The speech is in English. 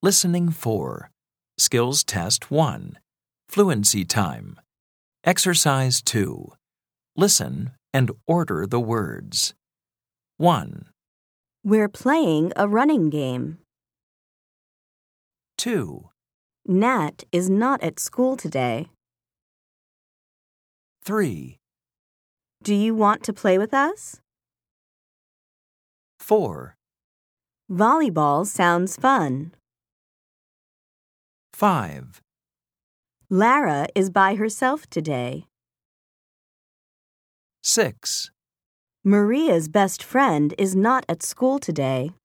Listening 4. Skills Test 1. Fluency Time. Exercise 2. Listen and order the words. 1, We're playing a running game. 2, Nat is not at school today. 3, Do you want to play with us? 4, Volleyball sounds fun. 5, Lara is by herself today. 6, Maria's best friend is not at school today.